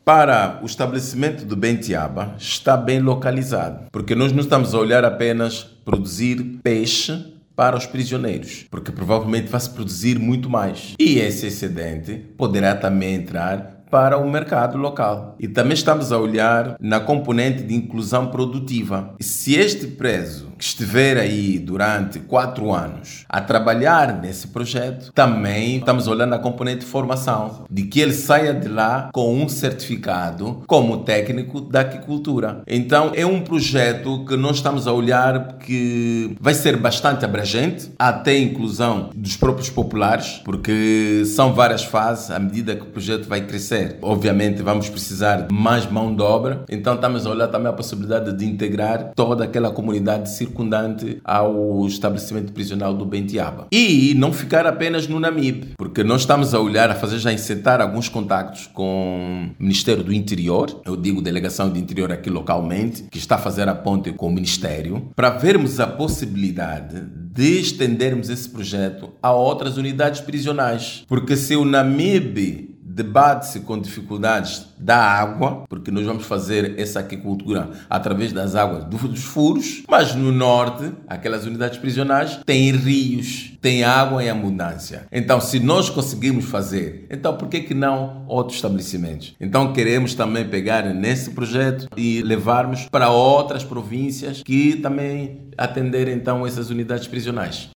Para o estabelecimento do Bentiaba, está bem localizado, porque nós não estamos a olhar apenas produzir peixe para os prisioneiros, porque provavelmente vai se produzir muito mais. E esse excedente poderá também entrar para o mercado local. E também estamos a olhar na componente de inclusão produtiva. E se este preso que estiver aí durante 4 anos a trabalhar nesse projeto, também estamos olhando na componente de formação, de que ele saia de lá com um certificado como técnico da aquicultura. Então é um projeto que nós estamos a olhar que vai ser bastante abrangente, até inclusão dos próprios populares, porque são várias fases à medida que o projeto vai crescer. Obviamente vamos precisar de mais mão de obra, então estamos a olhar também a possibilidade de integrar toda aquela comunidade circundante ao estabelecimento prisional do Bentiaba. E não ficar apenas no Namibe, porque nós estamos a olhar, a fazer já encetar alguns contactos com o Ministério do Interior, eu digo Delegação de Interior aqui localmente, que está a fazer a ponte com o Ministério, para vermos a possibilidade de estendermos esse projeto a outras unidades prisionais. Porque se o Namibe debate-se com dificuldades da água, porque nós vamos fazer essa aquicultura através das águas dos furos, mas no norte, aquelas unidades prisionais têm rios, têm água em abundância. Então, se nós conseguirmos fazer, então por que não outros estabelecimentos? Então, queremos também pegar nesse projeto e levarmos para outras províncias que também atenderem então essas unidades prisionais.